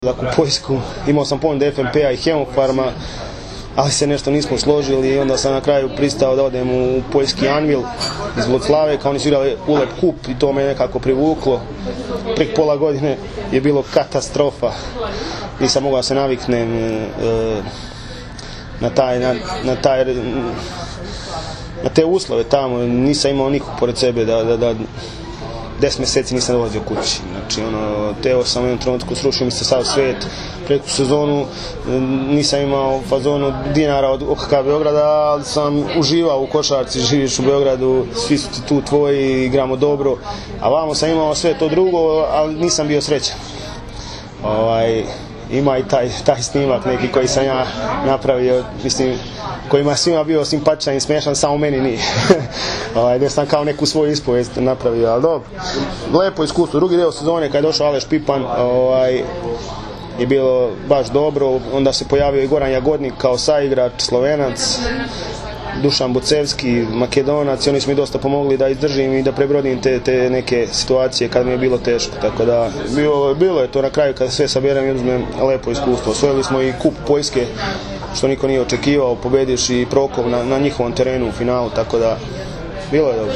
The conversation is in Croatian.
U Poljsku, imao sam ponudu FNP-a i Hemofarma, ali se nešto nismo složili i onda sam na kraju pristao da odem u poljski Anvil iz Włocławia, kao oni su igrali ULEB kup i to me nekako privuklo. Prek pola godine je bilo katastrofa, nisam mogao se naviknem na te uslove tamo, nisam imao nikog pored sebe da 10 mjeseci nisam dolazio kući. Znači, teo sam u jednom trenutku, srušio mi se sav svijet. Preku sezonu nisam imao fazonu dinara od OKK Beograda, ali sam uživao u košarci, živiš u Beogradu, svi su ti tu tvoji, igramo dobro. A vamo sam imao sve to drugo, ali nisam bio srećan. Ima i taj snimak neki koji sam ja napravio, mislim, kojima svima bio simpatičan i smiješan, samo meni nije. Gdje sam kao neku svoju ispovijest napravio, ali dobro. Lepo iskustvo. Drugi dio sezone kad je došao Aleš Pipan je bilo baš dobro, onda se pojavio i Goran Jagodnik kao saigrač, Slovenac, Dušan Bucevski, Makedonac, i oni su mi dosta pomogli da izdržim i da prebrodim te neke situacije kad mi je bilo teško, tako da bilo je to na kraju kad sve saberem i uzmem lepo iskustvo. Osvojili smo i kup Poljske, što niko nije očekivao, pobedivši Prokov na njihovom terenu u finalu, tako da bilo je dobro.